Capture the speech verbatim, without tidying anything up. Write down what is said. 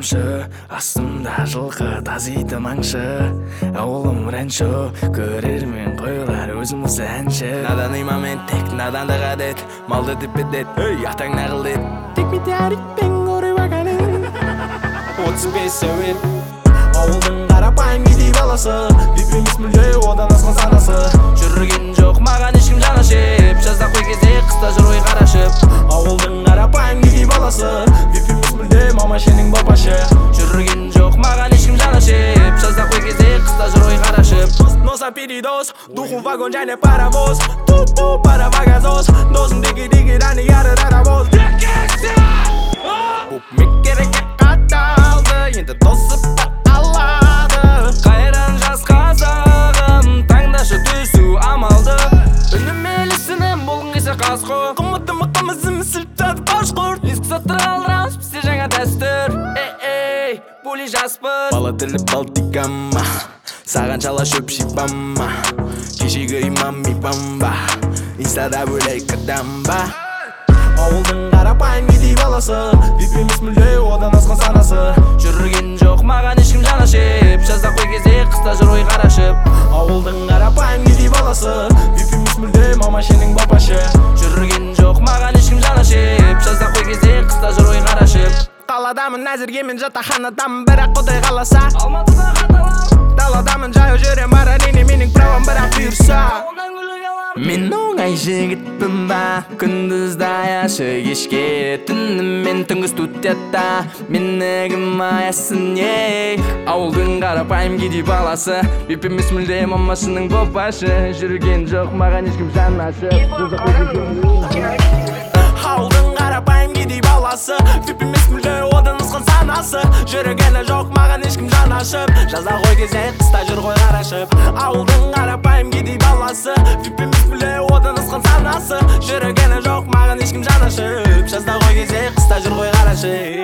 камшы, астымда жылқы тазиды маңшы. Ауылым ранчо, көрермен қойлар өзіміз әнші. Надан имамент тек надандық әдет, малды діппедет, өй атаң нағыл дет. Тек бете әріппен көрі бағаның отыз бес сәует. Ауылдың қарапайым кедей баласы, бипеміз мүлде одан асқан санасы. Жүрген жоқ маған ешкім жанашып, жазда қой кезде қыста жүр ой қарашып. Ауылдың қарапайым кедей баласы, бипеміз мүлде мамашенің бапашы. Жүрген жоқ маған ешкім жанашып, жазда қой кезде қыста жүр ой қарашып. Nos apelidos, духу вагон және паровоз, ту-ту пара вагазоз, досың деге-деге дәні яры дарабоз. Бұл меккерекке қаталды, енді тосып алады. Қайран жас қазағым, таңдашы түсу амалды. Үнімелісінен болғын кесе қасқы, қымыты мұқымызы мүсіл тәді қашқыр. Ескі саттыр алдырамыз бізде жаңа дәстүр. Эй-эй, бөлі жаспыз, бала тілі балтикама, саған чала шөп шипама. Кешегі имам мипамба, инстада бөлек қадамба. Ауылдың қарапайым кедей баласы, бипеміз мүлде одан асқан санасы. Жүрген жоқ маған ешкім жанашып, жазда қой кезде қыста жүр ой қарашып. Ауылдың қарапайым кедей баласы, бипеміз мүлде мамашенің бапашы. Жүрген жоқ маған ешкім жанашып, жазда қой кезде қыста жүр ой қарашып. Қаладамын әзірге мен жатақханадамын, бірақ Құдай қаласа Алматыда қаталам. Даладамын жаяу жүрем, бар әрине менің правам, бірақ бұйырса. Мен оңай жігітпін ба, күндізді аяшы кешке, түнімен түнгі студентта менігім аясын ей. Ауылдың қарапайым кедей баласы, бипеміз мүлде мамашының бопашы. Жүрген жоқ маған ешкім жанашып. Ауылдың қарапайым кедей баласы, бипеміз мүлде одан асқан санасы. Жүргені жоқ маған ешкім жанашып, жазда қой кезде қыста жүр ғой қарашып. Ауылдың қарапайым кедей баласы, бипеміз мүлде одан асқан санасы. Жүргені жоқ маған ешкім жанашып, жазда қой кезде қыста жүр ғой қарашып.